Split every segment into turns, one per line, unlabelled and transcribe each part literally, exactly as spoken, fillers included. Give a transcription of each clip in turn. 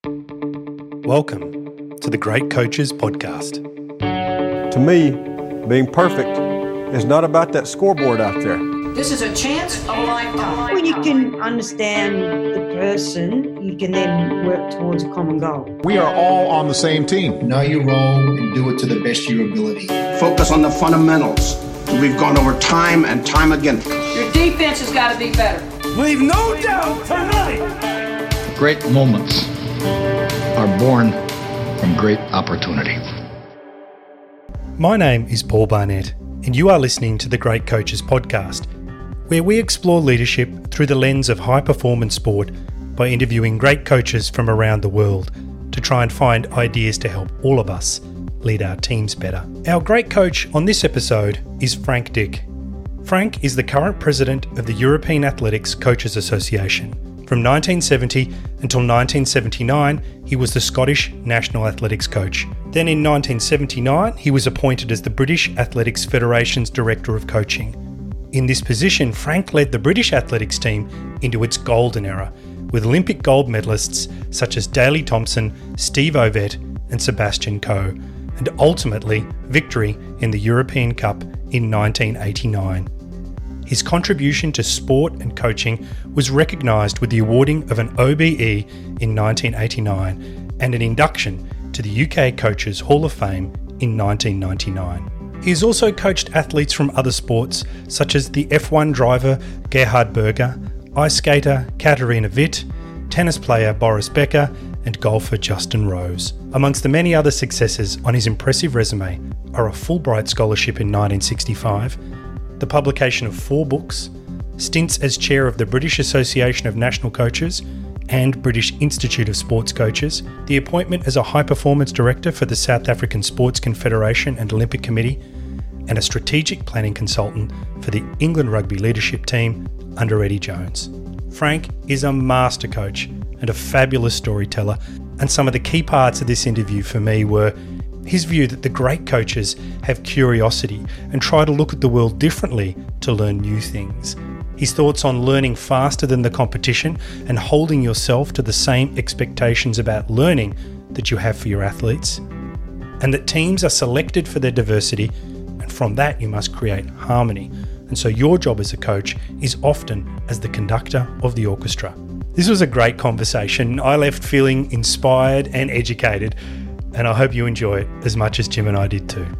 Welcome to the Great Coaches Podcast.
To me, being perfect is not about that scoreboard out there.
This is a chance of a lifetime.
When you can understand the person, you can then work towards a common goal.
We are all on the same team.
Know your role and do it to the best of your ability.
Focus on the fundamentals. We've gone over time and time again.
Your defense has got to be better.
Leave no doubt tonight.
Great moments are born from great opportunity.
My name is Paul Barnett, and you are listening to the Great Coaches Podcast, where we explore leadership through the lens of high-performance sport by interviewing great coaches from around the world to try and find ideas to help all of us lead our teams better. Our great coach on this episode is Frank Dick. Frank is the current president of the European Athletics Coaches Association. From nineteen seventy until nineteen seventy-nine, he was the Scottish national athletics coach. Then in nineteen seventy-nine, he was appointed as the British Athletics Federation's Director of Coaching. In this position, Frank led the British athletics team into its golden era, with Olympic gold medalists such as Daley Thompson, Steve Ovett and Sebastian Coe, and ultimately victory in the European Cup in nineteen eighty-nine. His contribution to sport and coaching was recognised with the awarding of an O B E in nineteen eighty-nine and an induction to the U K Coaches Hall of Fame in nineteen ninety-nine. He has also coached athletes from other sports such as the F one driver Gerhard Berger, ice skater Katharina Witt, tennis player Boris Becker and golfer Justin Rose. Amongst the many other successes on his impressive resume are a Fulbright scholarship in nineteen sixty-five, the publication of four books, stints as chair of the British Association of National Coaches and British Institute of Sports Coaches, the appointment as a high-performance director for the South African Sports Confederation and Olympic Committee, and a strategic planning consultant for the England rugby leadership team under Eddie Jones. Frank is a master coach and a fabulous storyteller, and some of the key parts of this interview for me were his view that the great coaches have curiosity and try to look at the world differently to learn new things. His thoughts on learning faster than the competition and holding yourself to the same expectations about learning that you have for your athletes. And that teams are selected for their diversity, and from that you must create harmony. And so your job as a coach is often as the conductor of the orchestra. This was a great conversation. I left feeling inspired and educated, and I hope you enjoy it as much as Jim and I did too.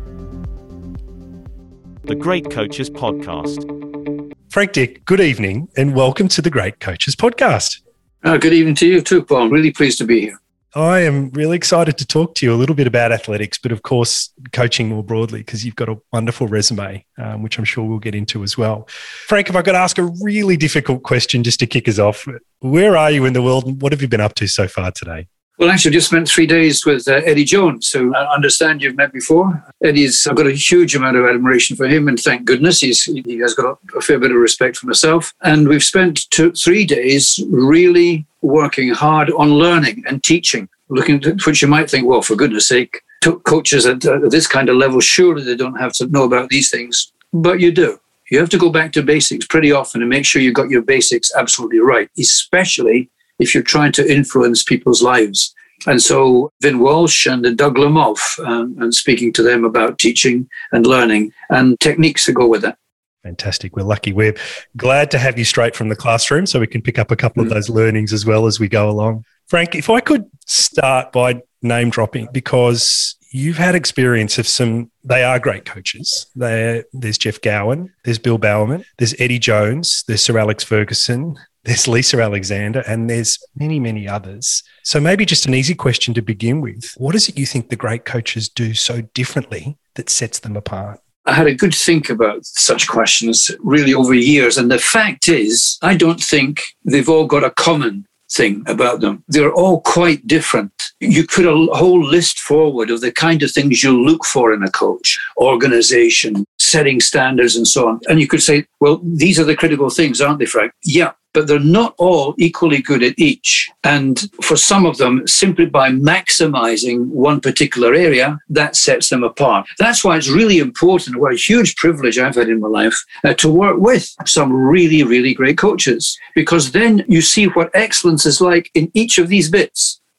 The Great Coaches Podcast.
Frank Dick, good evening and welcome to the Great Coaches Podcast.
Uh, good evening to you too, Paul. I'm really pleased to be here.
I am really excited to talk to you a little bit about athletics, but of course, coaching more broadly, because you've got a wonderful resume, um, which I'm sure we'll get into as well. Frank, if I could ask a really difficult question just to kick us off, where are you in the world and what have you been up to so far today?
Well, actually, I just spent three days with uh, Eddie Jones, who I understand you've met before. Eddie's, I've got a huge amount of admiration for him, and thank goodness he's, he has got a, a fair bit of respect for myself. And we've spent two, three days really working hard on learning and teaching, looking at which you might think, well, for goodness sake, coaches at uh, this kind of level, surely they don't have to know about these things. But you do. You have to go back to basics pretty often and make sure you got your basics absolutely right, especially if you're trying to influence people's lives. And so Vin Walsh and Doug Lemov, um, and speaking to them about teaching and learning and techniques to go with that.
Fantastic. We're lucky. We're glad to have you straight from the classroom so we can pick up a couple mm-hmm. of those learnings as well as we go along. Frank, if I could start by name dropping, because you've had experience of some, they are great coaches. They're, there's Jeff Gowan, there's Bill Bowerman, there's Eddie Jones, there's Sir Alex Ferguson, there's Lisa Alexander, and there's many, many others. So maybe just an easy question to begin with. What is it you think the great coaches do so differently that sets them apart?
I had a good think about such questions really over years. And the fact is, I don't think they've all got a common thing about them. They're all quite different. You put a whole list forward of the kind of things you look for in a coach: organization, setting standards, and so on. And you could say, well, these are the critical things, aren't they, Frank? Yeah. But they're not all equally good at each. And for some of them, simply by maximizing one particular area, that sets them apart. That's why it's really important, what a huge privilege I've had in my life, uh, to work with some really, really great coaches. Because then you see what excellence is like in each of these bits.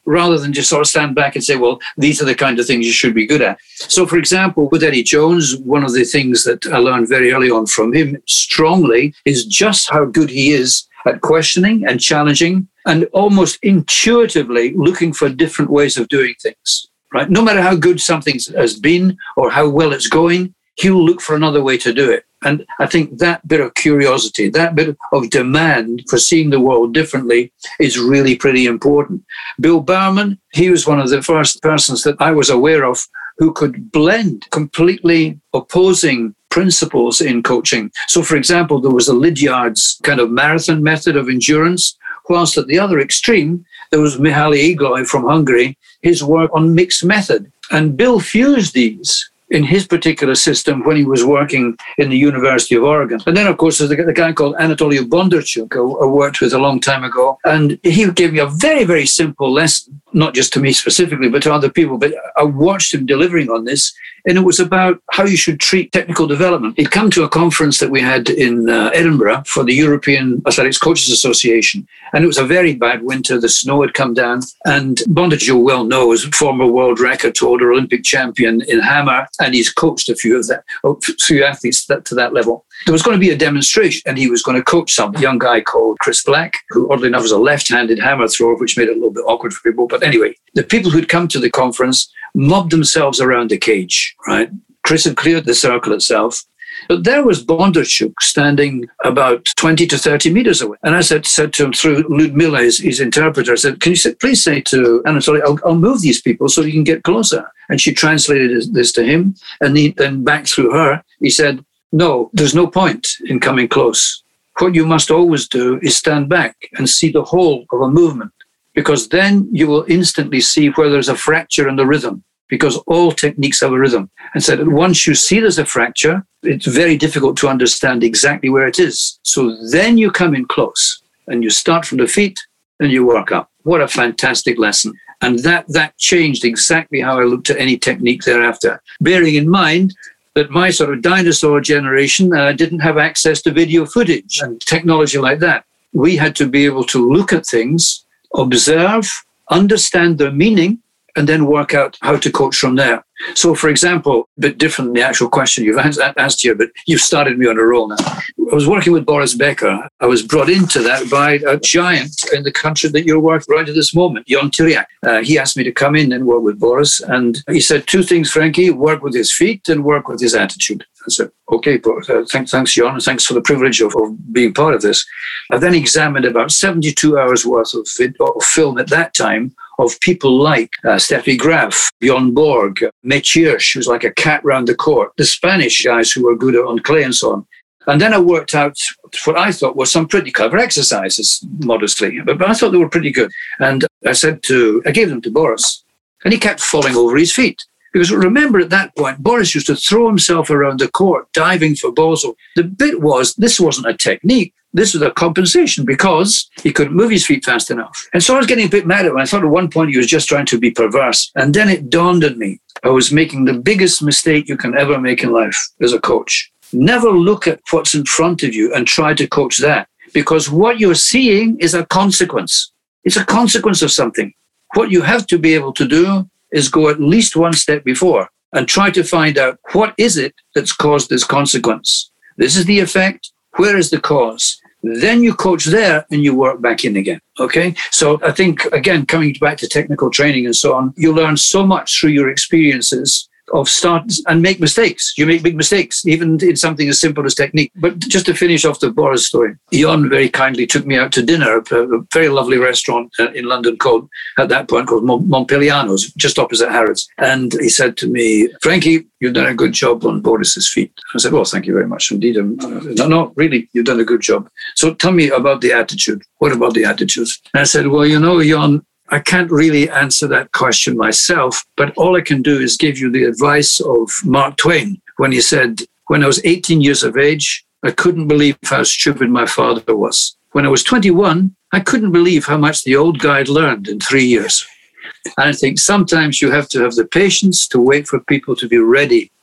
rather than just sort of stand back and say, well, these are the kind of things you should be good at. So, for example, with Eddie Jones, one of the things that I learned very early on from him strongly is just how good he is at questioning and challenging and almost intuitively looking for different ways of doing things, right? No matter how good something has been or how well it's going, he'll look for another way to do it. And I think that bit of curiosity, that bit of demand for seeing the world differently is really pretty important. Bill Bowerman, he was one of the first persons that I was aware of who could blend completely opposing principles in coaching. So, for example, there was the Lydiard's kind of marathon method of endurance, whilst at the other extreme, there was Mihaly Igloy from Hungary, his work on mixed method. And Bill fused these in his particular system when he was working in the University of Oregon. And then, of course, there's the guy called Anatoly Bondarchuk, who I worked with a long time ago. And he gave me a very, very simple lesson, not just to me specifically, but to other people. But I watched him delivering on this. And it was about how you should treat technical development. He'd come to a conference that we had in uh, Edinburgh for the European Athletics Coaches Association. And it was a very bad winter. The snow had come down. And Bondarchuk well knows, former world record holder, Olympic champion in hammer. And he's coached a few of that, a few athletes that, to that level. There was going to be a demonstration, and he was going to coach some young guy called Chris Black, who oddly enough was a left-handed hammer thrower, which made it a little bit awkward for people. But anyway, the people who'd come to the conference mobbed themselves around the cage, right? Chris had cleared the circle itself. But there was Bondarchuk standing about twenty to thirty meters away. And I said, said to him through Ludmila, his, his interpreter, I said, can you say, please say to Anatoly, I'll, I'll move these people so you can get closer. And she translated this to him. And he, then back through her, he said, no, there's no point in coming close. What you must always do is stand back and see the whole of a movement, because then you will instantly see where there's a fracture in the rhythm, because all techniques have a rhythm. And said that once you see there's a fracture, it's very difficult to understand exactly where it is. So then you come in close and you start from the feet and you work up. What a fantastic lesson. And that that changed exactly how I looked at any technique thereafter, bearing in mind that my sort of dinosaur generation uh, didn't have access to video footage and technology like that. We had to be able to look at things, observe, understand their meaning, and then work out how to coach from there. So, for example, a bit different than the actual question you've asked here, but you've started me on a roll now. I was working with Boris Becker. I was brought into that by a giant in the country that you're working right at this moment, Jon Tyriak. Uh, he asked me to come in and work with Boris, and he said two things, Frankie: work with his feet and work with his attitude. I said, okay, Boris, uh, thanks, thanks, Jon, and thanks for the privilege of, of being part of this. I then examined about seventy-two hours worth of, vid- of film at that time of people like uh, Steffi Graf, Bjorn Borg, Mitch Hirsch, who's like a cat round the court, the Spanish guys who were good on clay and so on. And then I worked out what I thought were some pretty clever exercises, modestly, but, but I thought they were pretty good. And I said to, I gave them to Boris, and he kept falling over his feet. Because remember, at that point, Boris used to throw himself around the court, diving for balls. The bit was, this wasn't a technique. This was a compensation because he couldn't move his feet fast enough. And so I was getting a bit mad at him. I thought at one point he was just trying to be perverse. And then it dawned on me, I was making the biggest mistake you can ever make in life as a coach. Never look at what's in front of you and try to coach that, because what you're seeing is a consequence. It's a consequence of something. What you have to be able to do is go at least one step before and try to find out what is it that's caused this consequence. This is the effect. Where is the cause? Then you coach there and you work back in again. Okay. So I think, again, coming back to technical training and so on, you learn so much through your experiences of start and make mistakes. You make big mistakes, even in something as simple as technique. But just to finish off the Boris story, Jon very kindly took me out to dinner at a very lovely restaurant in London called, at that point, called Montpelliano's, just opposite Harrods. And he said to me, Frankie, you've done a good job on Boris's feet. I said, well, thank you very much indeed. Um, no, no, really, you've done a good job. So tell me about the attitude. What about the attitude? And I said, well, you know, Jon, I can't really answer that question myself, but all I can do is give you the advice of Mark Twain when he said, when I was eighteen years of age, I couldn't believe how stupid my father was. When I was twenty-one, I couldn't believe how much the old guy had learned in three years. And I think sometimes you have to have the patience to wait for people to be ready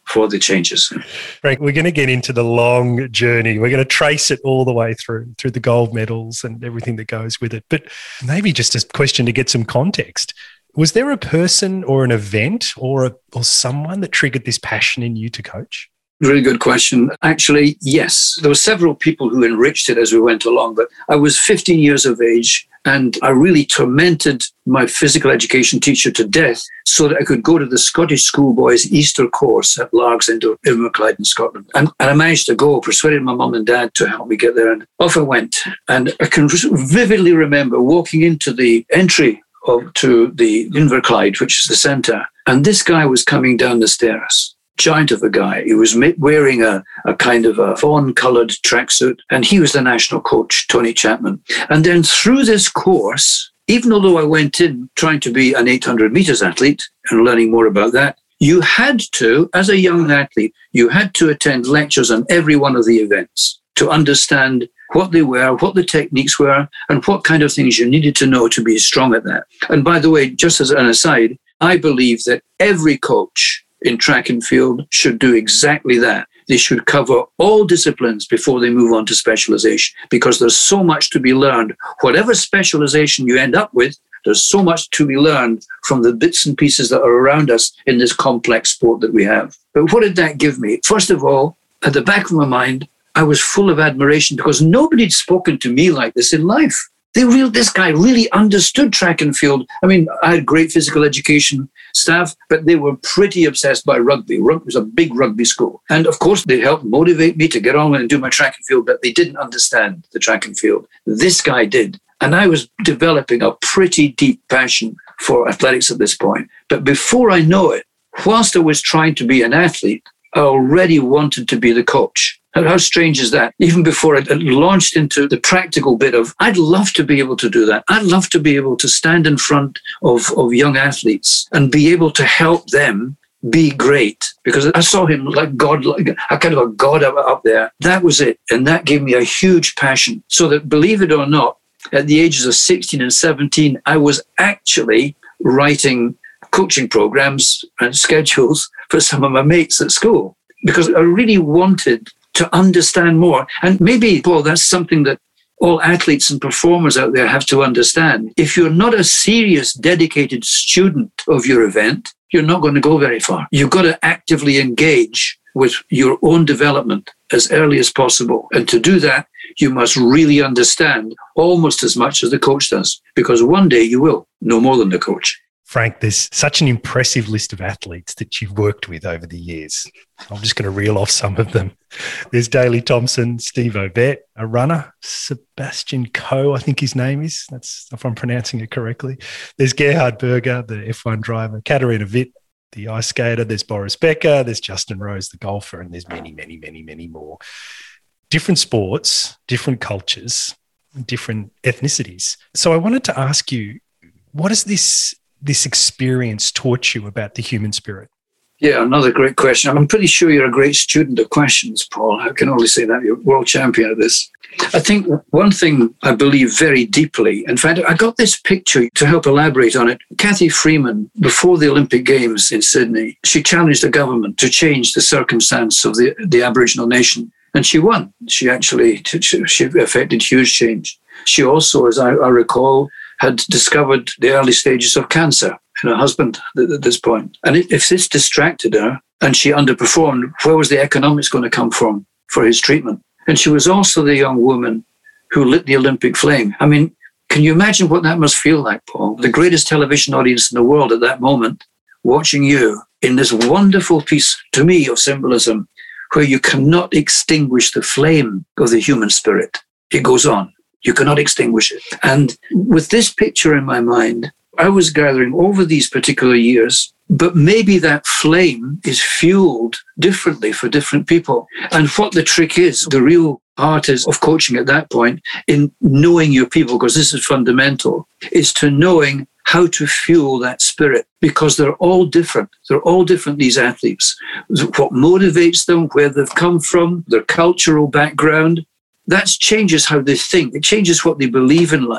for the changes.
Frank, we're going to get into the long journey. We're going to trace it all the way through, through the gold medals and everything that goes with it. But maybe just a question to get some context. Was there a person or an event or a, or someone that triggered this passion in you to coach?
Really good question. Actually, yes. There were several people who enriched it as we went along, but I was fifteen years of age and I really tormented my physical education teacher to death so that I could go to the Scottish Schoolboys Easter course at Largs in Inverclyde in Scotland. And, and I managed to go, persuaded my mum and dad to help me get there, and off I went. And I can vividly remember walking into the entry of, to the Inverclyde, which is the centre, and this guy was coming down the stairs. Giant of a guy. He was wearing a, a kind of a fawn-coloured tracksuit, and he was the national coach, Tony Chapman. And then through this course, even although I went in trying to be an eight hundred metres athlete and learning more about that, you had to, as a young athlete, you had to attend lectures on every one of the events to understand what they were, what the techniques were, and what kind of things you needed to know to be strong at that. And by the way, just as an aside, I believe that every coach in track and field should do exactly that. They should cover all disciplines before they move on to specialization, because there's so much to be learned. Whatever specialization you end up with, there's so much to be learned from the bits and pieces that are around us in this complex sport that we have. But what did that give me? First of all, at the back of my mind, I was full of admiration because nobody had spoken to me like this in life. They real, this guy really understood track and field. I mean, I had great physical education staff, but they were pretty obsessed by rugby. Rugby was a big rugby school. And of course, they helped motivate me to get on and do my track and field, but they didn't understand the track and field. This guy did. And I was developing a pretty deep passion for athletics at this point. But before I know it, whilst I was trying to be an athlete, I already wanted to be the coach. And how strange is that? Even before I launched into the practical bit of, I'd love to be able to do that. I'd love to be able to stand in front of, of young athletes and be able to help them be great. Because I saw him like God, like a kind of a God up, up there. That was it. And that gave me a huge passion. So that, believe it or not, at the ages of sixteen and seventeen, I was actually writing coaching programs and schedules for some of my mates at school because I really wanted to understand more. And maybe, Paul, that's something that all athletes and performers out there have to understand. If you're not a serious, dedicated student of your event, you're not going to go very far. You've got to actively engage with your own development as early as possible. And to do that, you must really understand almost as much as the coach does, because one day you will know more than the coach.
Frank, there's such an impressive list of athletes that you've worked with over the years. I'm just going to reel off some of them. There's Daley Thompson, Steve Ovett, a runner, Sebastian Coe, I think his name is. That's if I'm pronouncing it correctly. There's Gerhard Berger, the F one driver, Katharina Witt, the ice skater. There's Boris Becker. There's Justin Rose, the golfer, and there's many, many, many, many more. Different sports, different cultures, different ethnicities. So I wanted to ask you, what is this this experience taught you about the human spirit?
Yeah, another great question. I'm pretty sure you're a great student of questions, Paul. I can only say that. You're world champion at this. I think one thing I believe very deeply, in fact, I got this picture to help elaborate on it. Cathy Freeman, before the Olympic Games in Sydney, she challenged the government to change the circumstance of the, the Aboriginal nation. And she won. She actually, she affected huge change. She also, as I, I recall, had discovered the early stages of cancer in her husband at this point. And if this distracted her and she underperformed, where was the economics going to come from for his treatment? And she was also the young woman who lit the Olympic flame. I mean, can you imagine what that must feel like, Paul? The greatest television audience in the world at that moment, watching you in this wonderful piece, to me, of symbolism, where you cannot extinguish the flame of the human spirit. It goes on. You cannot extinguish it. And with this picture in my mind, I was gathering over these particular years, but maybe that flame is fueled differently for different people. And what the trick is, the real art is of coaching at that point, in knowing your people, because this is fundamental, is to knowing how to fuel that spirit, because they're all different. They're all different, these athletes. What motivates them, where they've come from, their cultural background, that changes how they think. It changes what they believe in life.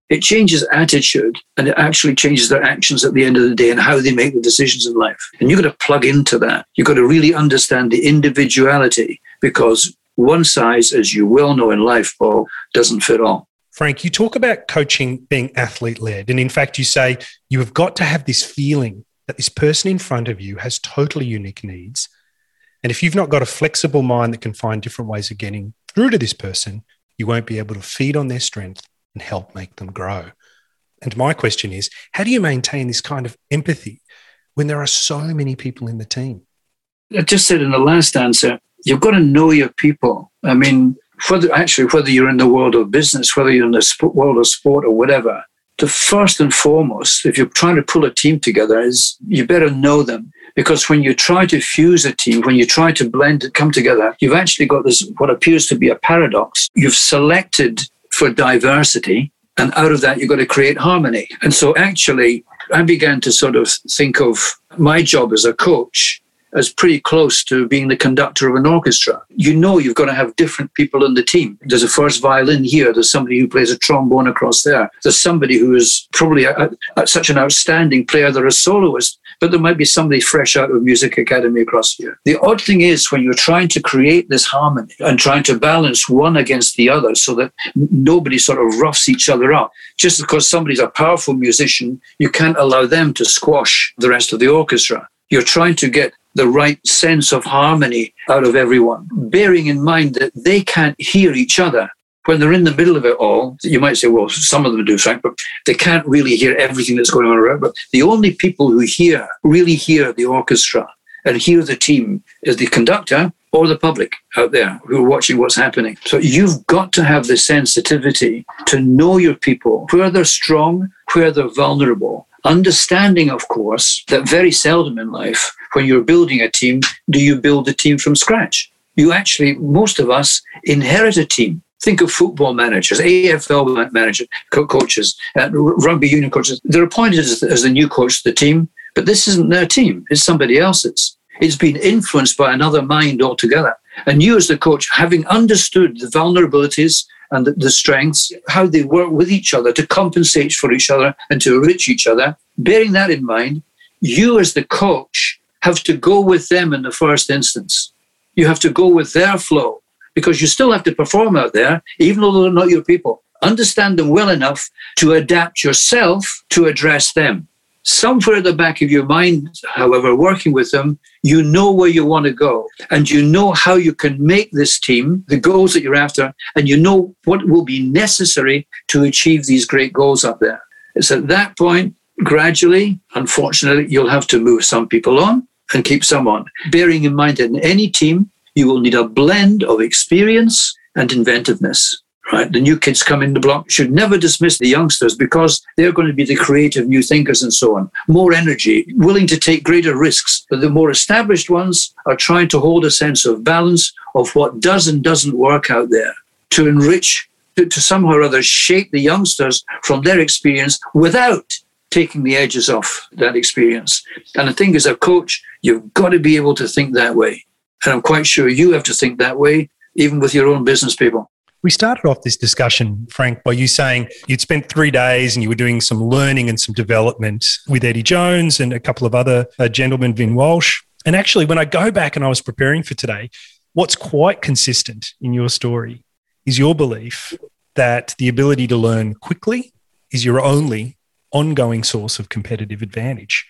It changes attitude, and it actually changes their actions at the end of the day and how they make the decisions in life. And you've got to plug into that. You've got to really understand the individuality, because one size, as you well know in life, Paul, doesn't fit all.
Frank, you talk about coaching being athlete-led. And in fact, you say you have got to have this feeling that this person in front of you has totally unique needs. And if you've not got a flexible mind that can find different ways of getting through to this person, you won't be able to feed on their strength and help make them grow. And my question is, how do you maintain this kind of empathy when there are so many people in the team?
I just said in the last answer, you've got to know your people. I mean, whether actually, whether you're in the world of business, whether you're in the sp- world of sport or whatever, the first and foremost, if you're trying to pull a team together, is you better know them. Because when you try to fuse a team, when you try to blend it, come together, you've actually got this, what appears to be a paradox. You've selected for diversity, and out of that, you've got to create harmony. And so actually, I began to sort of think of my job as a coach as pretty close to being the conductor of an orchestra. You know you've got to have different people in the team. There's a first violin here. There's somebody who plays a trombone across there. There's somebody who is probably a, a, such an outstanding player. They're a soloist, but there might be somebody fresh out of music academy across here. The odd thing is when you're trying to create this harmony and trying to balance one against the other so that nobody sort of roughs each other up, just because somebody's a powerful musician, you can't allow them to squash the rest of the orchestra. You're trying to get the right sense of harmony out of everyone, bearing in mind that they can't hear each other. When they're in the middle of it all, you might say, well, some of them do, Frank, but they can't really hear everything that's going on around. But the only people who hear, really hear the orchestra and hear the team is the conductor or the public out there who are watching what's happening. So you've got to have the sensitivity to know your people, where they're strong, where they're vulnerable. Understanding, of course, that very seldom in life, when you're building a team, do you build a team from scratch. You actually, most of us, inherit a team. Think of football managers, A F L managers, co- coaches, uh, rugby union coaches. They're appointed as, as the new coach of the team, but this isn't their team. It's somebody else's. It's been influenced by another mind altogether. And you as the coach, having understood the vulnerabilities and the, the strengths, how they work with each other to compensate for each other and to enrich each other, bearing that in mind, you as the coach have to go with them in the first instance. You have to go with their flow, because you still have to perform out there, even though they're not your people. Understand them well enough to adapt yourself to address them. Somewhere at the back of your mind, however, working with them, you know where you want to go, and you know how you can make this team, the goals that you're after, and you know what will be necessary to achieve these great goals up there. It's at that point, gradually, unfortunately, you'll have to move some people on and keep some on. Bearing in mind that in any team, you will need a blend of experience and inventiveness. Right? The new kids come in the block should never dismiss the youngsters, because they're going to be the creative new thinkers and so on. More energy, willing to take greater risks. But the more established ones are trying to hold a sense of balance of what does and doesn't work out there, to enrich, to, to somehow or other shape the youngsters from their experience without taking the edges off that experience. And I think as a coach, you've got to be able to think that way. And I'm quite sure you have to think that way, even with your own business people.
We started off this discussion, Frank, by you saying you'd spent three days and you were doing some learning and some development with Eddie Jones and a couple of other uh, gentlemen, Vin Walsh. And actually, when I go back and I was preparing for today, what's quite consistent in your story is your belief that the ability to learn quickly is your only ongoing source of competitive advantage.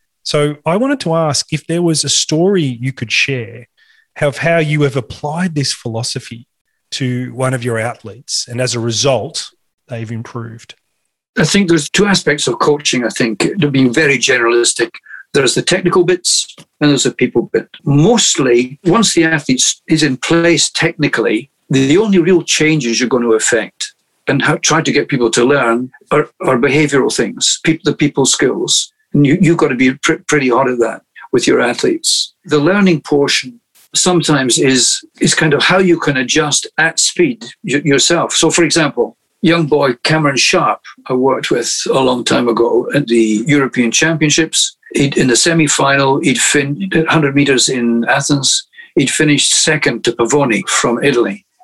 So I wanted to ask if there was a story you could share of how you have applied this philosophy to one of your athletes, and as a result, they've improved.
I think there's two aspects of coaching, I think, to being very generalistic. There's the technical bits and there's the people bit. Mostly, once the athlete is in place technically, the only real changes you're going to affect and how, try to get people to learn are, are behavioral things, people, the people skills. And you, you've got to be pr- pretty hard at that with your athletes. The learning portion sometimes is is kind of how you can adjust at speed y- yourself. So, for example, young boy Cameron Sharp, I worked with a long time ago at the European Championships. He'd, in the semi-final, he'd fin- one hundred meters in Athens, he'd finished second to Pavoni from Italy.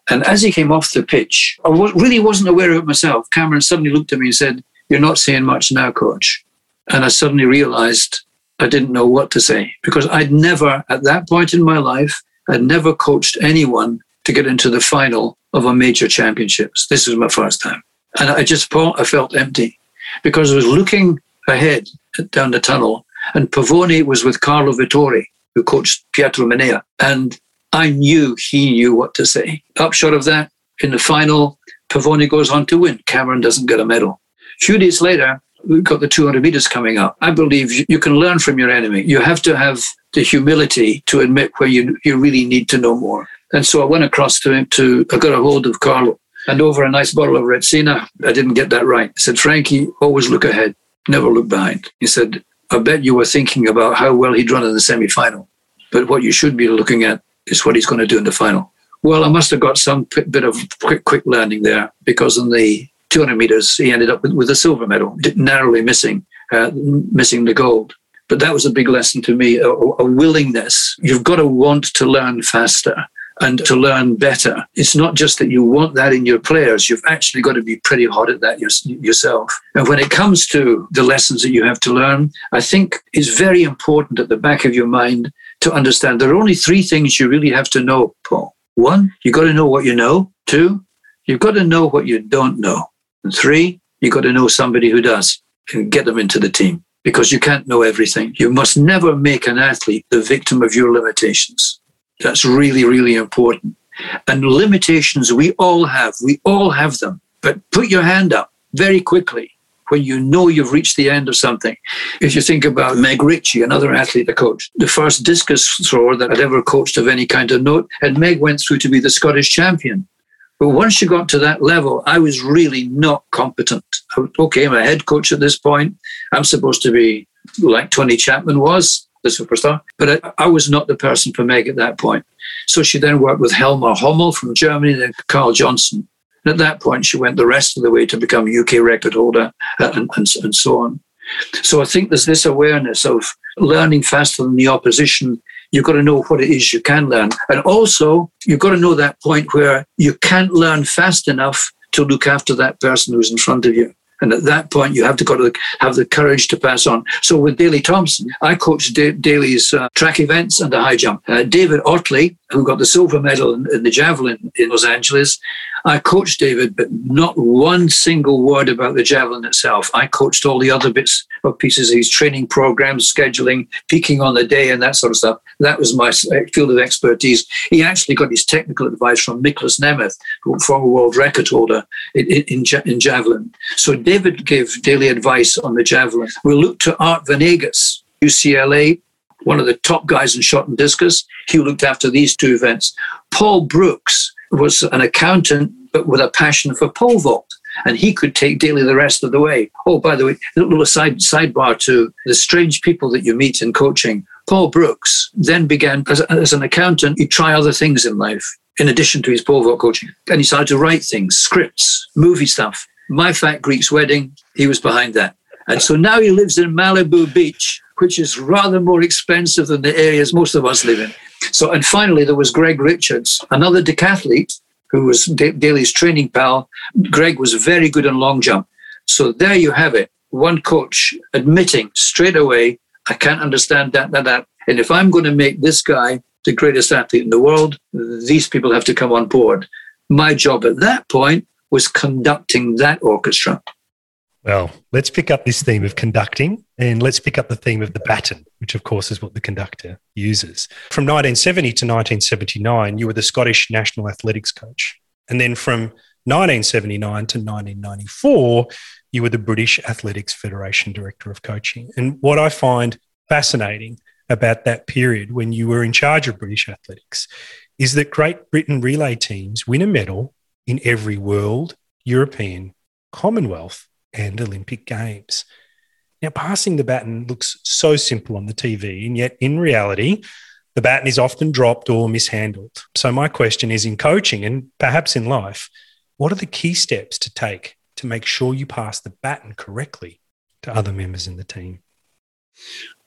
And as he came off the pitch, I was, really wasn't aware of it myself. Cameron suddenly looked at me and said, "You're not saying much now, coach." And I suddenly realized I didn't know what to say, because I'd never, at that point in my life, I'd never coached anyone to get into the final of a major championships. This was my first time. And I just felt, I felt empty, because I was looking ahead down the tunnel, and Pavone was with Carlo Vittori, who coached Pietro Menea. And I knew he knew what to say. Upshot of that, in the final, Pavone goes on to win. Cameron doesn't get a medal. A few days later, we've got the two hundred meters coming up. I believe you can learn from your enemy. You have to have the humility to admit where you, you really need to know more. And so I went across to him to, I got a hold of Carlo, and over a nice bottle of Retsina, I didn't get that right. I said, "Frankie, always look ahead, never look behind." He said, "I bet you were thinking about how well he'd run in the semi-final, but what you should be looking at is what he's going to do in the final." Well, I must have got some bit of quick, quick learning there, because in the two hundred meters, he ended up with, with a silver medal, narrowly missing, uh, missing the gold. But that was a big lesson to me, a, a willingness. You've got to want to learn faster and to learn better. It's not just that you want that in your players, you've actually got to be pretty hot at that yourself. And when it comes to the lessons that you have to learn, I think it's very important at the back of your mind to understand there are only three things you really have to know, Paul. One, you've got to know what you know. Two, you've got to know what you don't know. And three, you've got to know somebody who does and get them into the team, because you can't know everything. You must never make an athlete the victim of your limitations. That's really, really important. And limitations we all have. We all have them. But put your hand up very quickly when you know you've reached the end of something. If you think about Meg Ritchie, another athlete I coached, the first discus thrower that I'd ever coached of any kind of note, and Meg went through to be the Scottish champion. But once she got to that level, I was really not competent. I, okay, I'm a head coach at this point. I'm supposed to be like Tony Chapman was, the superstar, but I, I was not the person for Meg at that point. So she then worked with Helmar Hommel from Germany, then Carl Johnson. And at that point, she went the rest of the way to become U K record holder and, and, and so on. So I think there's this awareness of learning faster than the opposition. You've got to know what it is you can learn. And also, you've got to know that point where you can't learn fast enough to look after that person who's in front of you. And at that point, you have to got to have the courage to pass on. So with Daley Thompson, I coached da- Daley's uh, track events and the high jump. Uh, David Otley, who got the silver medal in, in the javelin in Los Angeles, I coached David, but not one single word about the javelin itself. I coached all the other bits of pieces of his training programs, scheduling, peaking on the day, and that sort of stuff. That was my field of expertise. He actually got his technical advice from Nicholas Nemeth, former world record holder in, in, in javelin. So David gave Daley advice on the javelin. We looked to Art Venegas, U C L A, one of the top guys in shot and discus. He looked after these two events. Paul Brooks was an accountant, but with a passion for pole vault, and he could take Daley the rest of the way. Oh, by the way, a little side sidebar to the strange people that you meet in coaching. Paul Brooks then began, as, as an accountant, he'd try other things in life, in addition to his pole vault coaching. And he started to write things, scripts, movie stuff. My Fat Greek's Wedding, he was behind that. And so now he lives in Malibu Beach, which is rather more expensive than the areas most of us live in. So, and finally, there was Greg Richards, another decathlete who was D- Daley's training pal. Greg was very good in long jump. So there you have it. One coach admitting straight away, I can't understand that, that, that. And if I'm going to make this guy the greatest athlete in the world, these people have to come on board. My job at that point was conducting that orchestra.
Well, let's pick up this theme of conducting, and let's pick up the theme of the baton, which of course is what the conductor uses. From nineteen seventy to nineteen seventy-nine, you were the Scottish national athletics coach. And then from nineteen seventy-nine to nineteen ninety-four, you were the British Athletics Federation Director of Coaching. And what I find fascinating about that period when you were in charge of British athletics is that Great Britain relay teams win a medal in every World, European, Commonwealth, and Olympic Games. Now, passing the baton looks so simple on the T V, and yet in reality, the baton is often dropped or mishandled. So my question is, in coaching and perhaps in life, what are the key steps to take to make sure you pass the baton correctly to other members in the team?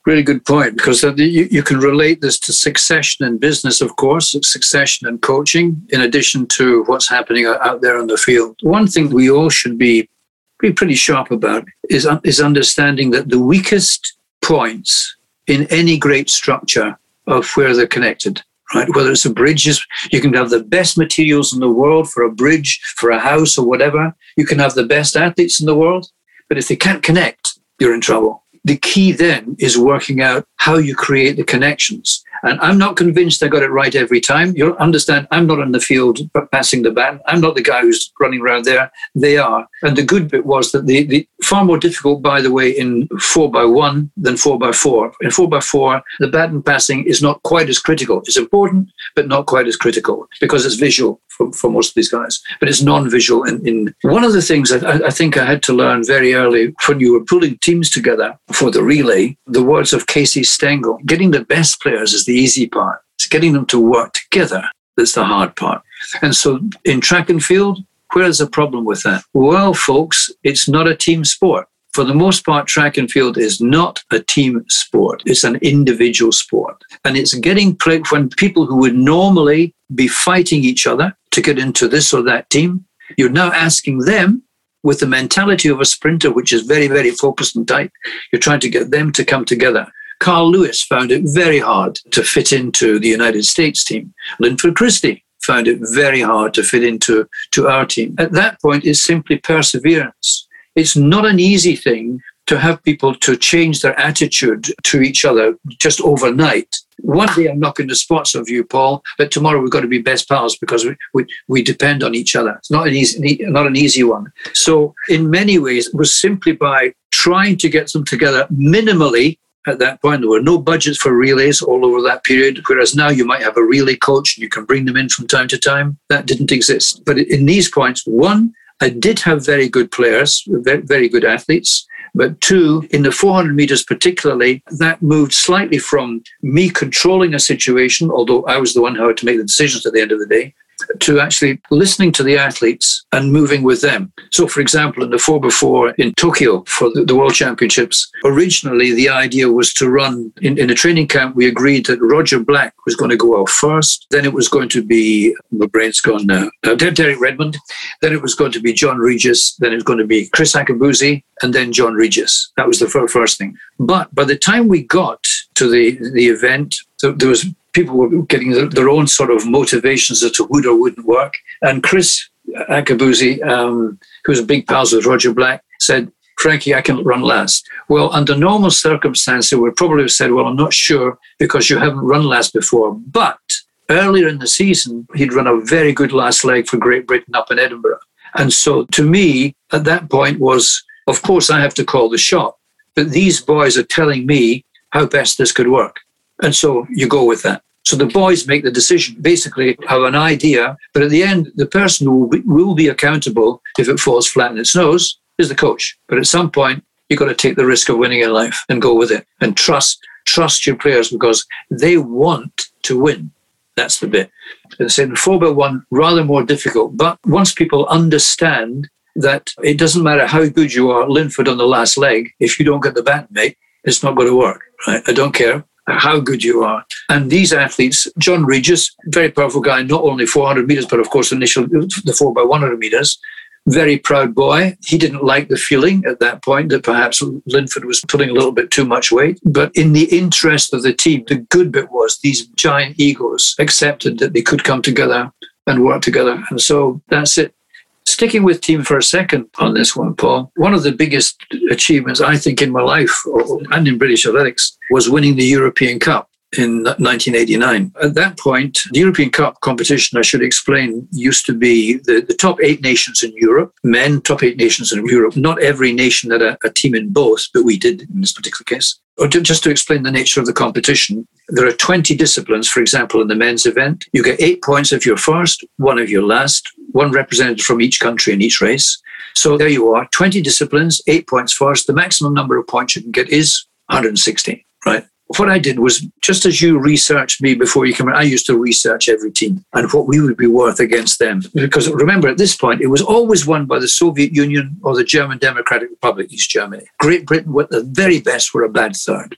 Really good point, because you, you can relate this to succession in business, of course, succession in coaching, in addition to what's happening out there on the field. One thing we all should be, be pretty sharp about is, is understanding that the weakest points in any great structure are where they're connected. Right? Whether it's a bridge, you can have the best materials in the world for a bridge, for a house or whatever. You can have the best athletes in the world, but if they can't connect, you're in trouble. The key then is working out how you create the connections. And I'm not convinced I got it right every time. You'll understand, I'm not on the field passing the bat. I'm not the guy who's running around there. They are. And the good bit was that the, the far more difficult, by the way, in four by one than four by four. In four by four, the baton passing is not quite as critical. It's important, but not quite as critical because it's visual for, for most of these guys. But it's non-visual. And in one of the things I, I think I had to learn very early when you were pulling teams together for the relay, the words of Casey Stengel, getting the best players is the easy part. It's getting them to work together that's the hard part. And so in track and field, where's the problem with that? Well, folks, it's not a team sport. For the most part, track and field is not a team sport. It's an individual sport. And it's getting played when people who would normally be fighting each other to get into this or that team, you're now asking them with the mentality of a sprinter, which is very, very focused and tight, you're trying to get them to come together. Carl Lewis found it very hard to fit into the United States team. Linford Christie found it very hard to fit into to our team. At that point, it's simply perseverance. It's not an easy thing to have people to change their attitude to each other just overnight. One day I'm knocking the spots off you, Paul, but tomorrow we've got to be best pals because we, we, we depend on each other. It's not an easy, not an easy one. So in many ways, it was simply by trying to get them together minimally. At that point, there were no budgets for relays all over that period, whereas now you might have a relay coach and you can bring them in from time to time. That didn't exist. But in these points, one, I did have very good players, very, very good athletes. But two, in the four hundred meters particularly, that moved slightly from me controlling a situation, although I was the one who had to make the decisions at the end of the day, to actually listening to the athletes and moving with them. So, for example, in the four by four in Tokyo for the, the World Championships, originally the idea was to run, in, in a training camp, we agreed that Roger Black was going to go out first. Then it was going to be, my brain's gone now, uh, Derek Redmond. Then it was going to be John Regis. Then it was going to be Chris Akabuzi, and then John Regis. That was the first thing. But by the time we got to the, the event, there was people were getting their own sort of motivations as to would or wouldn't work. And Chris Akabuzi, um, who was a big pals with Roger Black, said, Frankie, I can run last. Well, under normal circumstances, we would probably have said, well, I'm not sure because you haven't run last before. But earlier in the season, he'd run a very good last leg for Great Britain up in Edinburgh. And so to me, at that point was, of course, I have to call the shot. But these boys are telling me how best this could work. And so you go with that. So the boys make the decision, basically have an idea, but at the end, the person who will be, will be accountable if it falls flat on its nose is the coach. But at some point, you've got to take the risk of winning in life and go with it and trust trust your players because they want to win. That's the bit. And so in four by one, rather more difficult. But once people understand that it doesn't matter how good you are, Linford on the last leg, if you don't get the baton, mate, it's not going to work. Right? I don't care how good you are. And these athletes, John Regis, very powerful guy, not only four hundred meters, but of course, initially the four by one hundred meters, very proud boy. He didn't like the feeling at that point that perhaps Linford was putting a little bit too much weight. But in the interest of the team, the good bit was these giant egos accepted that they could come together and work together. And so that's it. Sticking with team for a second on this one, Paul, one of the biggest achievements, I think, in my life and in British athletics was winning the European Cup in nineteen eighty-nine. At that point, the European Cup competition, I should explain, used to be the, the top eight nations in Europe, men, top eight nations in Europe. Not every nation had a, a team in both, but we did in this particular case. Or to, just to explain the nature of the competition, there are twenty disciplines, for example, in the men's event. You get eight points if you're first, one if you're last, one representative from each country in each race. So there you are, twenty disciplines, eight points first. The maximum number of points you can get is one hundred sixty, right? What I did was, just as you researched me before you came in, I used to research every team and what we would be worth against them. Because remember, at this point, it was always won by the Soviet Union or the German Democratic Republic, East Germany. Great Britain, with the very best, were a bad third.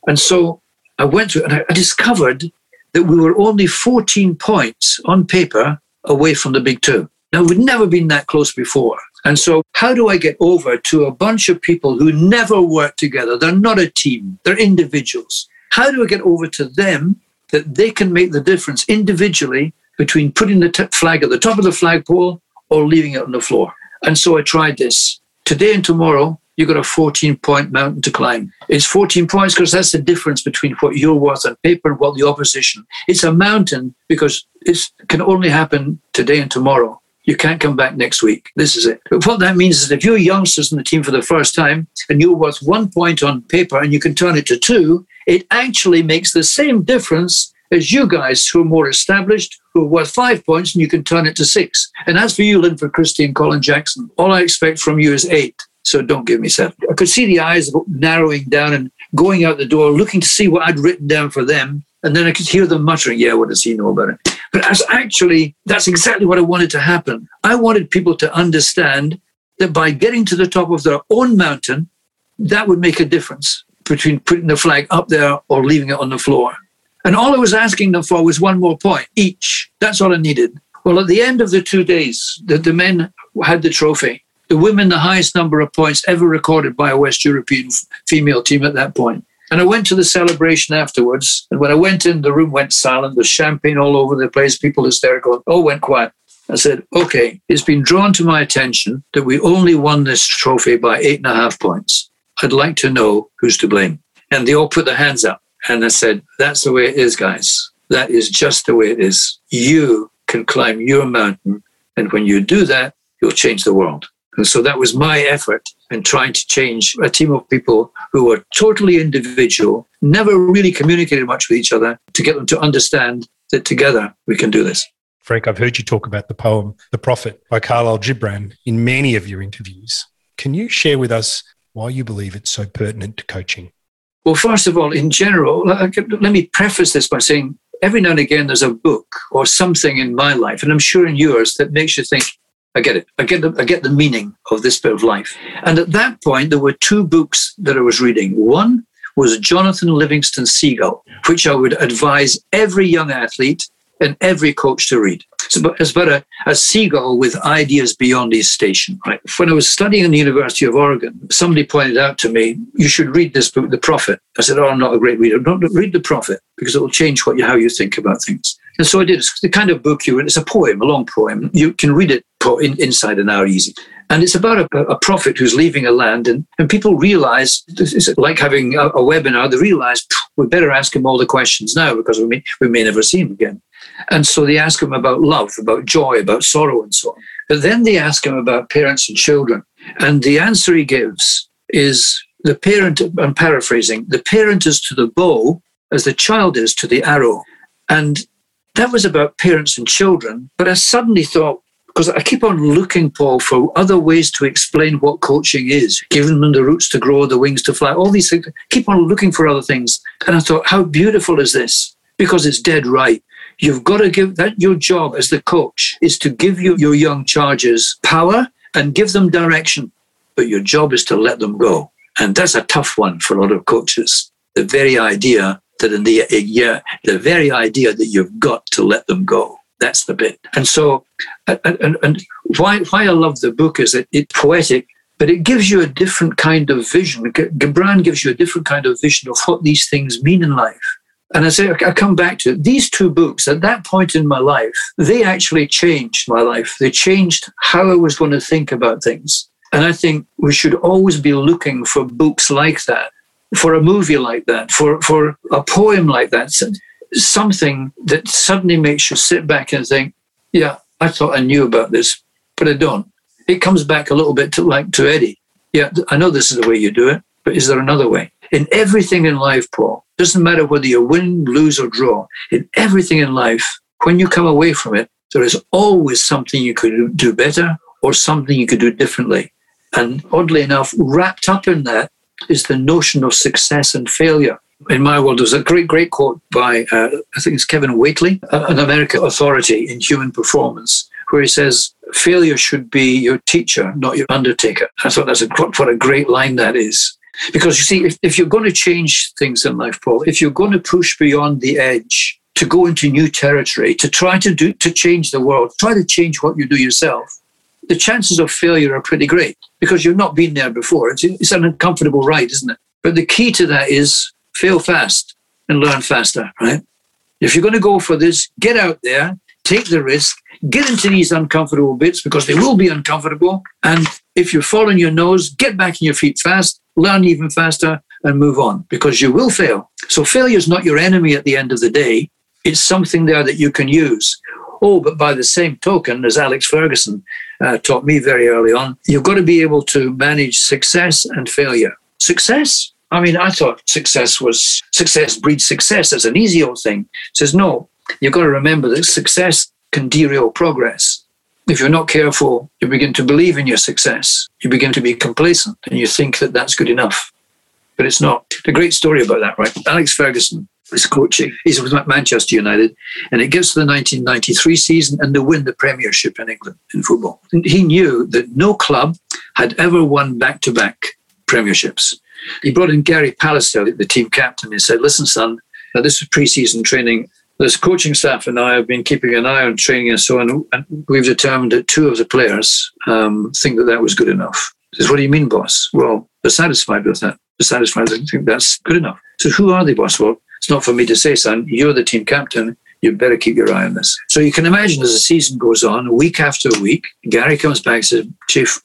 And so I went through and I discovered that we were only fourteen points on paper away from the big two. Now, we'd never been that close before. And so how do I get over to a bunch of people who never work together? They're not a team. They're individuals. How do I get over to them that they can make the difference individually between putting the t- flag at the top of the flagpole or leaving it on the floor? And so I tried this. Today and tomorrow, you've got a fourteen-point mountain to climb. It's fourteen points because that's the difference between what you're worth on paper and what the opposition. It's a mountain because it can only happen today and tomorrow. You can't come back next week. This is it. But what that means is if you're youngsters in the team for the first time and you're worth one point on paper and you can turn it to two, it actually makes the same difference as you guys who are more established, who are worth five points, and you can turn it to six. And as for you, Linford Christie and Colin Jackson, all I expect from you is eight. So don't give me seven. I could see the eyes narrowing down and going out the door, looking to see what I'd written down for them. And then I could hear them muttering, yeah, what does he know about it? But as actually, that's exactly what I wanted to happen. I wanted people to understand that by getting to the top of their own mountain, that would make a difference between putting the flag up there or leaving it on the floor. And all I was asking them for was one more point each. That's all I needed. Well, at the end of the two days, the, the men had the trophy. The women, the highest number of points ever recorded by a West European f- female team at that point. And I went to the celebration afterwards. And when I went in, the room went silent. There's champagne all over the place. People hysterical. All went quiet. I said, okay, it's been drawn to my attention that we only won this trophy by eight and a half points. I'd like to know who's to blame. And they all put their hands up. And I said, that's the way it is, guys. That is just the way it is. You can climb your mountain. And when you do that, you'll change the world. And so that was my effort in trying to change a team of people who were totally individual, never really communicated much with each other, to get them to understand that together we can do this.
Frank, I've heard you talk about the poem The Prophet by Khalil Gibran in many of your interviews. Can you share with us why you believe it's so pertinent to coaching?
Well, first of all, in general, let me preface this by saying every now and again there's a book or something in my life, and I'm sure in yours, that makes you think, I get it. I get the, I get the meaning of this bit of life. And at that point, there were two books that I was reading. One was Jonathan Livingston Seagull, which I would advise every young athlete and every coach to read. It's about, it's about a, a seagull with ideas beyond his station. Right? When I was studying in the University of Oregon, somebody pointed out to me, you should read this book, The Prophet. I said, oh, I'm not a great reader. Don't read The Prophet, because it will change what you, how you think about things. And so I did. It's the kind of book you read. It's a poem, a long poem. You can read it in, inside an hour easy. And it's about a, a prophet who's leaving a land, and, and people realize, it's like having a, a webinar, they realize, we better ask him all the questions now because we may, we may never see him again. And so they ask him about love, about joy, about sorrow, and so on. But then they ask him about parents and children. And the answer he gives is the parent, I'm paraphrasing, the parent is to the bow as the child is to the arrow. And that was about parents and children. But I suddenly thought, because I keep on looking, Paul, for other ways to explain what coaching is, giving them the roots to grow, the wings to fly, all these things. Keep on looking for other things. And I thought, how beautiful is this? Because it's dead right. You've got to give that, your job as the coach is to give you, your young charges power and give them direction. But your job is to let them go. And that's a tough one for a lot of coaches. The very idea that in the year, the very idea that you've got to let them go. That's the bit. And so, and, and why why I love the book is that it's poetic, but it gives you a different kind of vision. Gibran gives you a different kind of vision of what these things mean in life. And I say, I come back to it. These two books, at that point in my life, they actually changed my life. They changed how I was going to think about things. And I think we should always be looking for books like that, for a movie like that, for, for a poem like that. Something that suddenly makes you sit back and think, yeah, I thought I knew about this, but I don't. It comes back a little bit to like to Eddie. Yeah, I know this is the way you do it, but is there another way? In everything in life, Paul, doesn't matter whether you win, lose, or draw, in everything in life, when you come away from it, there is always something you could do better or something you could do differently. And oddly enough, wrapped up in that is the notion of success and failure. In my world, there's a great, great quote by, uh, I think it's Kevin Whately, an American authority in human performance, where he says, failure should be your teacher, not your undertaker. I thought that's a, what a great line that is. Because you see, if, if you're going to change things in life, Paul, if you're going to push beyond the edge, to go into new territory, to try to do, to change the world, try to change what you do yourself, the chances of failure are pretty great because you've not been there before. It's, it's an uncomfortable ride, isn't it? But the key to that is fail fast and learn faster, right? If you're going to go for this, get out there, take the risk, get into these uncomfortable bits because they will be uncomfortable. And if you're falling your nose, get back on your feet fast, learn even faster and move on because you will fail. So failure is not your enemy at the end of the day. It's something there that you can use. Oh, but by the same token, as Alex Ferguson uh, taught me very early on, you've got to be able to manage success and failure. Success? I mean, I thought success was, success breeds success as an easy old thing. It says, no, you've got to remember that success can derail progress. If you're not careful, you begin to believe in your success. You begin to be complacent and you think that that's good enough. But it's not. A great story about that, right? Alex Ferguson is coaching. He's with Manchester United. And it gets to the nineteen ninety-three season and they win the Premiership in England in football. And he knew that no club had ever won back-to-back Premierships. He brought in Gary Pallister, the team captain, and said, listen, son, now this is pre-season training. This coaching staff and I have been keeping an eye on training and so on. And we've determined that two of the players um, think that that was good enough. He says, what do you mean, boss? Well, they're satisfied with that. They're satisfied. They think that's good enough. So who are they, boss? Well, it's not for me to say, son. You're the team captain. You better keep your eye on this. So you can imagine as the season goes on, week after week, Gary comes back and says, Chief,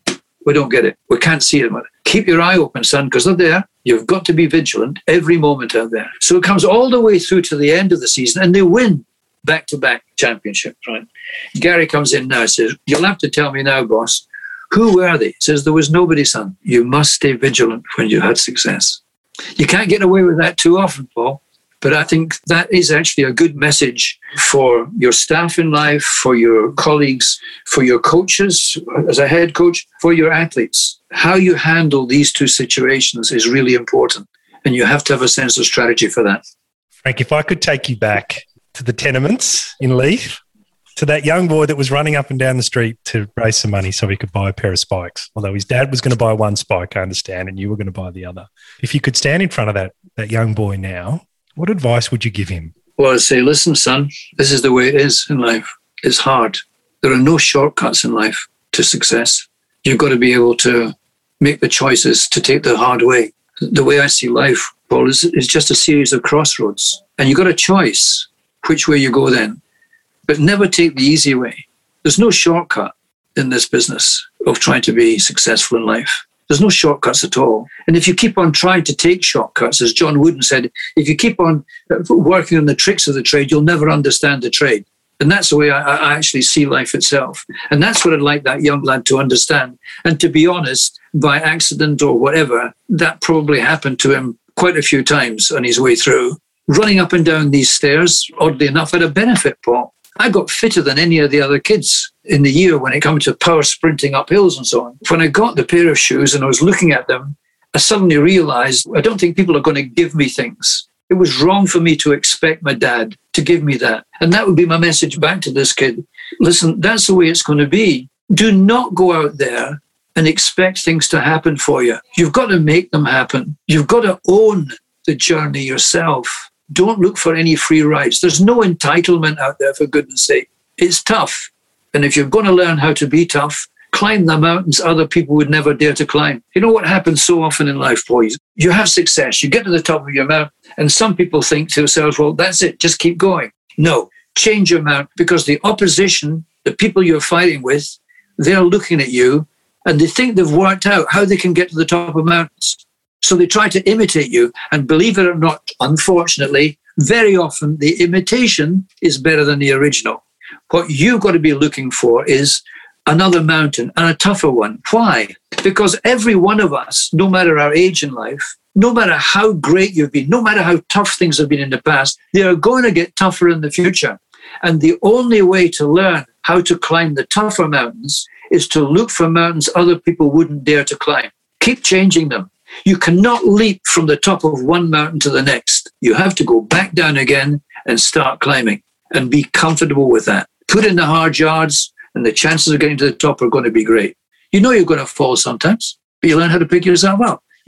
we don't get it. We can't see it. Keep your eye open, son, because they're there. You've got to be vigilant every moment out there. So it comes all the way through to the end of the season and they win back-to-back championships, right? Gary comes in now and says, you'll have to tell me now, boss, who were they? He says, there was nobody, son. You must stay vigilant when you had success. You can't get away with that too often, Paul. But I think that is actually a good message for your staff in life, for your colleagues, for your coaches as a head coach, for your athletes. How you handle these two situations is really important. And you have to have a sense of strategy for that.
Frank, if I could take you back to the tenements in Leith, to that young boy that was running up and down the street to raise some money so he could buy a pair of spikes, although his dad was going to buy one spike, I understand, and you were going to buy the other. If you could stand in front of that, that young boy now, what advice would you give him?
Well, I'd say, listen, son, this is the way it is in life. It's hard. There are no shortcuts in life to success. You've got to be able to make the choices to take the hard way. The way I see life, Paul, is, is just a series of crossroads. And you've got a choice which way you go then. But never take the easy way. There's no shortcut in this business of trying to be successful in life. There's no shortcuts at all. And if you keep on trying to take shortcuts, as John Wooden said, if you keep on working on the tricks of the trade, you'll never understand the trade. And that's the way I, I actually see life itself. And that's what I'd like that young lad to understand. And to be honest, by accident or whatever, that probably happened to him quite a few times on his way through. Running up and down these stairs, oddly enough, had a benefit, Paul. I got fitter than any of the other kids in the year when it comes to power sprinting up hills and so on. When I got the pair of shoes and I was looking at them, I suddenly realized I don't think people are going to give me things. It was wrong for me to expect my dad to give me that. And that would be my message back to this kid. Listen, that's the way it's going to be. Do not go out there and expect things to happen for you. You've got to make them happen. You've got to own the journey yourself. Don't look for any free rides. There's no entitlement out there, for goodness sake. It's tough. And if you're going to learn how to be tough, climb the mountains other people would never dare to climb. You know what happens so often in life, boys? You have success. You get to the top of your mountain, and some people think to themselves, well, that's it. Just keep going. No, change your mountain, because the opposition, the people you're fighting with, they're looking at you, and they think they've worked out how they can get to the top of mountains. So they try to imitate you. And believe it or not, unfortunately, very often the imitation is better than the original. What you've got to be looking for is another mountain, and a tougher one. Why? Because every one of us, no matter our age in life, no matter how great you've been, no matter how tough things have been in the past, they are going to get tougher in the future. And the only way to learn how to climb the tougher mountains is to look for mountains other people wouldn't dare to climb. Keep changing them. You cannot leap from the top of one mountain to the next. You have to go back down again and start climbing, and be comfortable with that. Put in the hard yards, and the chances of getting to the top are going to be great. You know you're going to fall sometimes, but you learn how to pick yourself up.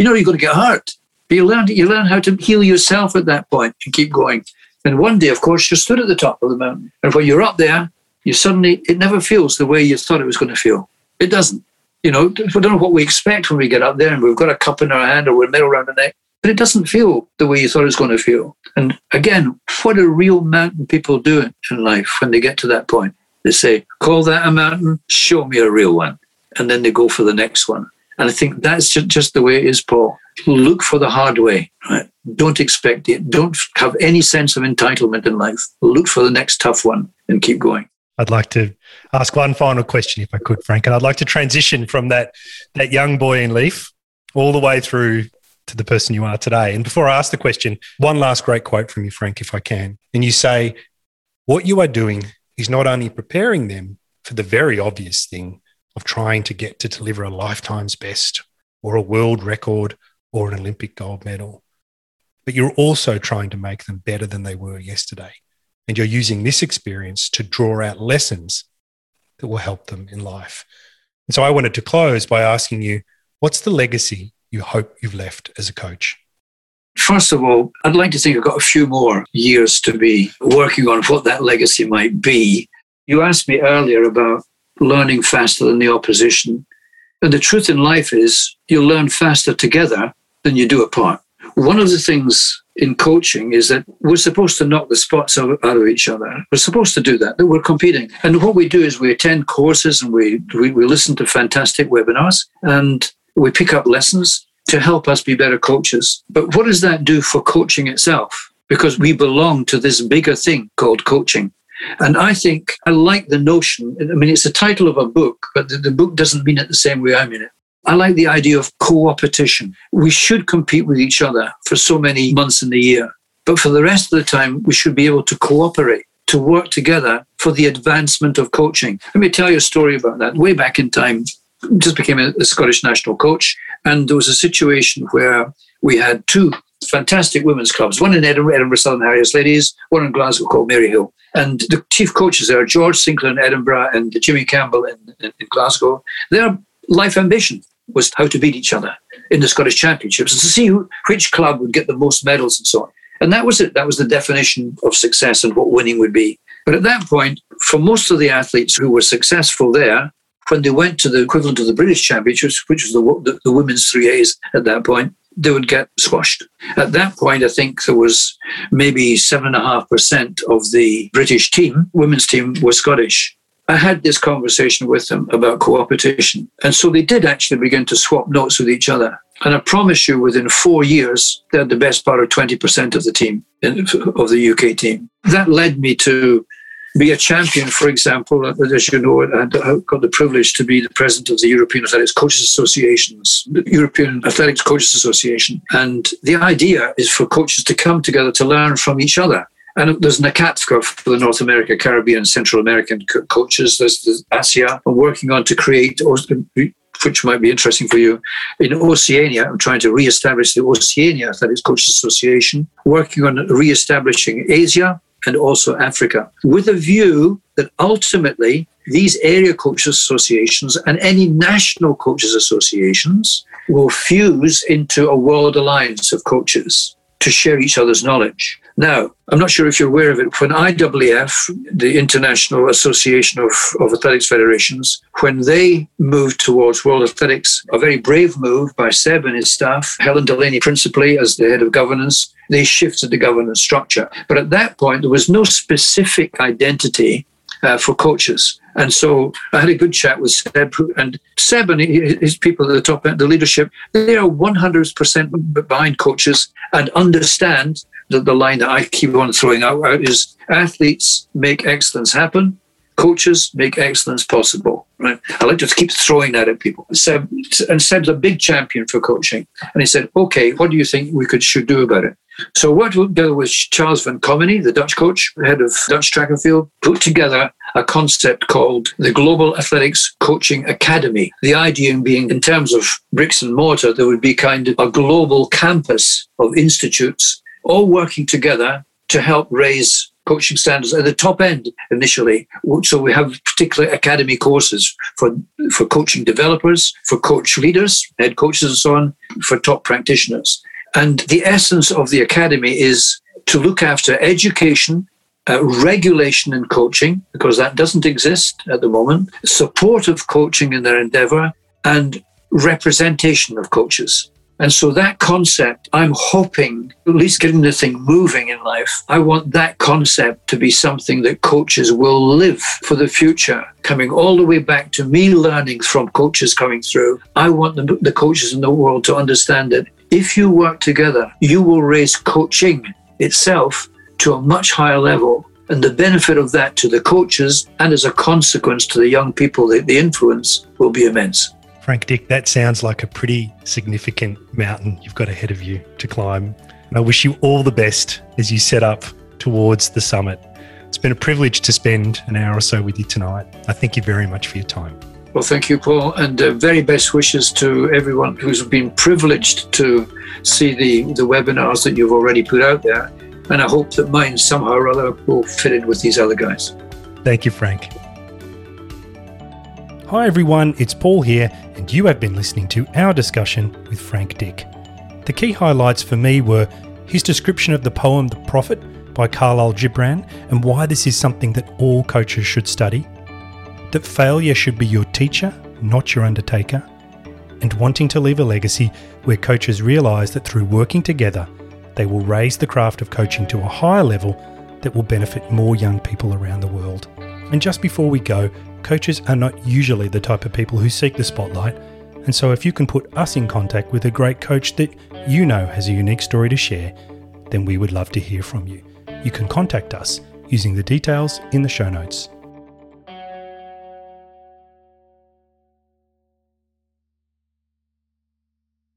You know you're going to get hurt. But you learn, you learn how to heal yourself at that point and keep going. And one day, of course, you stood at the top of the mountain. And when you're up there, you suddenly, it never feels the way you thought it was going to feel. It doesn't. You know, we don't know what we expect when we get up there and we've got a cup in our hand or we're medal around the neck, but it doesn't feel the way you thought it was going to feel. And again, what do real mountain people do in life when they get to that point? They say, call that a mountain, show me a real one. And then they go for the next one. And I think that's just, just the way it is, Paul. Look for the hard way. Right? Don't expect it. Don't have any sense of entitlement in life. Look for the next tough one and keep going.
I'd like to ask one final question, if I could, Frank, and I'd like to transition from that that young boy in Leaf all the way through to the person you are today. And before I ask the question, one last great quote from you, Frank, if I can. And you say, what you are doing is not only preparing them for the very obvious thing of trying to get to deliver a lifetime's best or a world record or an Olympic gold medal, but you're also trying to make them better than they were yesterday. And you're using this experience to draw out lessons that will help them in life. And so I wanted to close by asking you, what's the legacy you hope you've left as a coach?
First of all, I'd like to think I've got a few more years to be working on what that legacy might be. You asked me earlier about learning faster than the opposition. And the truth in life is you learn faster together than you do apart. One of the things in coaching is that we're supposed to knock the spots out of each other. We're supposed to do that, that we're competing. And what we do is we attend courses and we, we, we listen to fantastic webinars and we pick up lessons to help us be better coaches. But what does that do for coaching itself? Because we belong to this bigger thing called coaching. And I think I like the notion, I mean, it's the title of a book, but the, the book doesn't mean it the same way I mean it. I like the idea of co-opetition. We should compete with each other for so many months in the year. But for the rest of the time, we should be able to cooperate, to work together for the advancement of coaching. Let me tell you a story about that. Way back in time, I just became a, a Scottish national coach. And there was a situation where we had two fantastic women's clubs, one in Edinburgh, Edinburgh Southern Harriers Ladies, one in Glasgow called Maryhill. And the chief coaches there, George Sinclair in Edinburgh and Jimmy Campbell in, in, in Glasgow, their life ambition was how to beat each other in the Scottish Championships and to see who, which club would get the most medals and so on. And that was it. That was the definition of success and what winning would be. But at that point, for most of the athletes who were successful there, when they went to the equivalent of the British Championships, which was the, the, the women's three A's at that point, they would get squashed. At that point, I think there was maybe seven point five percent of the British team, women's team, were Scottish. I had this conversation with them about co-opetition. And so they did actually begin to swap notes with each other. And I promise you, within four years, they had the best part of twenty percent of the team, of the U K team. That led me to be a champion, for example. As you know, I got the privilege to be the president of the European Athletics Coaches Associations, the European Athletics Coaches Association. And the idea is for coaches to come together to learn from each other. And there's NACATFCA for the North America, Caribbean, Central American co- coaches. There's the A S I A. I'm working on to create, which might be interesting for you, in Oceania. I'm trying to re-establish the Oceania Athletics Coaches Association, working on re-establishing Asia and also Africa, with a view that ultimately these area coaches associations and any national coaches associations will fuse into a world alliance of coaches to share each other's knowledge. Now, I'm not sure if you're aware of it, when I W F, the International Association of, of Athletics Federations, when they moved towards World Athletics, a very brave move by Seb and his staff, Helen Delaney principally as the head of governance, they shifted the governance structure. But at that point, there was no specific identity uh, for coaches. And so I had a good chat with Seb, and Seb and his people at the top end, the leadership, they are one hundred percent behind coaches and understand that the line that I keep on throwing out, out is athletes make excellence happen, coaches make excellence possible. Right? I like to keep throwing that at people. Seb, and Seb's a big champion for coaching. And he said, okay, what do you think we could should do about it? So what together with Charles van Comenie, the Dutch coach, head of Dutch track and field, put together a concept called the Global Athletics Coaching Academy. The idea being, in terms of bricks and mortar, there would be kind of a global campus of institutes all working together to help raise coaching standards at the top end initially. So we have particular academy courses for, for coaching developers, for coach leaders, head coaches and so on, for top practitioners. And the essence of the academy is to look after education, uh, regulation in coaching, because that doesn't exist at the moment, support of coaching in their endeavor, and representation of coaches. And so that concept, I'm hoping, at least getting the thing moving in life, I want that concept to be something that coaches will live for the future, coming all the way back to me learning from coaches coming through. I want the, the coaches in the world to understand that if you work together, you will raise coaching itself to a much higher level. And the benefit of that to the coaches and as a consequence to the young people that they influence will be immense.
Frank Dick, that sounds like a pretty significant mountain you've got ahead of you to climb. And I wish you all the best as you set up towards the summit. It's been a privilege to spend an hour or so with you tonight. I thank you very much for your time.
Well, thank you, Paul, and uh, very best wishes to everyone who's been privileged to see the, the webinars that you've already put out there. And I hope that mine somehow or other will fit in with these other guys.
Thank you, Frank. Hi everyone, it's Paul here, and you have been listening to our discussion with Frank Dick. The key highlights for me were his description of the poem The Prophet by Khalil Gibran and why this is something that all coaches should study, that failure should be your teacher, not your undertaker, and wanting to leave a legacy where coaches realise that through working together, they will raise the craft of coaching to a higher level that will benefit more young people around the world. And just before we go, coaches are not usually the type of people who seek the spotlight, and so if you can put us in contact with a great coach that you know has a unique story to share, then we would love to hear from you. You can contact us using the details in the show notes.